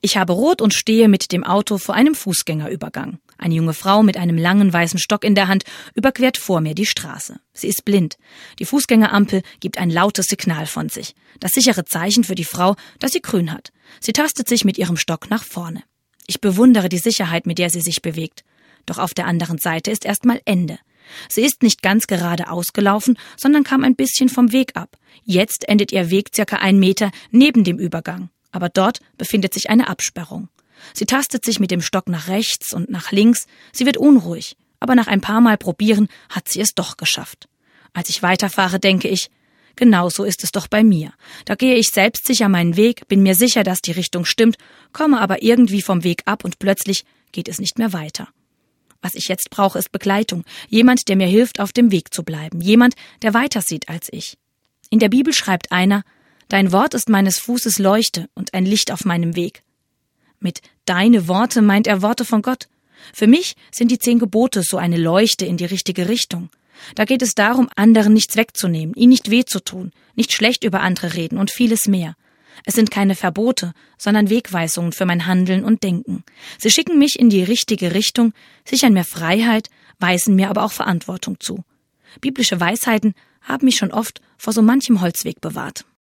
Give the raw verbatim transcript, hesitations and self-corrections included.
Ich habe rot und stehe mit dem Auto vor einem Fußgängerübergang. Eine junge Frau mit einem langen weißen Stock in der Hand überquert vor mir die Straße. Sie ist blind. Die Fußgängerampel gibt ein lautes Signal von sich. Das sichere Zeichen für die Frau, dass sie grün hat. Sie tastet sich mit ihrem Stock nach vorne. Ich bewundere die Sicherheit, mit der sie sich bewegt. Doch auf der anderen Seite ist erstmal Ende. Sie ist nicht ganz gerade ausgelaufen, sondern kam ein bisschen vom Weg ab. Jetzt endet ihr Weg circa einen Meter neben dem Übergang. Aber dort befindet sich eine Absperrung. Sie tastet sich mit dem Stock nach rechts und nach links. Sie wird unruhig. Aber nach ein paar Mal probieren hat sie es doch geschafft. Als ich weiterfahre, denke ich, genau so ist es doch bei mir. Da gehe ich selbstsicher meinen Weg, bin mir sicher, dass die Richtung stimmt, komme aber irgendwie vom Weg ab und plötzlich geht es nicht mehr weiter. Was ich jetzt brauche, ist Begleitung. Jemand, der mir hilft, auf dem Weg zu bleiben. Jemand, der weiter sieht als ich. In der Bibel schreibt einer, »Dein Wort ist meines Fußes Leuchte und ein Licht auf meinem Weg.« Mit »deine Worte« meint er Worte von Gott. Für mich sind die zehn Gebote so eine Leuchte in die richtige Richtung. Da geht es darum, anderen nichts wegzunehmen, ihnen nicht weh zu tun, nicht schlecht über andere reden und vieles mehr. Es sind keine Verbote, sondern Wegweisungen für mein Handeln und Denken. Sie schicken mich in die richtige Richtung, sichern mir Freiheit, weisen mir aber auch Verantwortung zu. Biblische Weisheiten haben mich schon oft vor so manchem Holzweg bewahrt.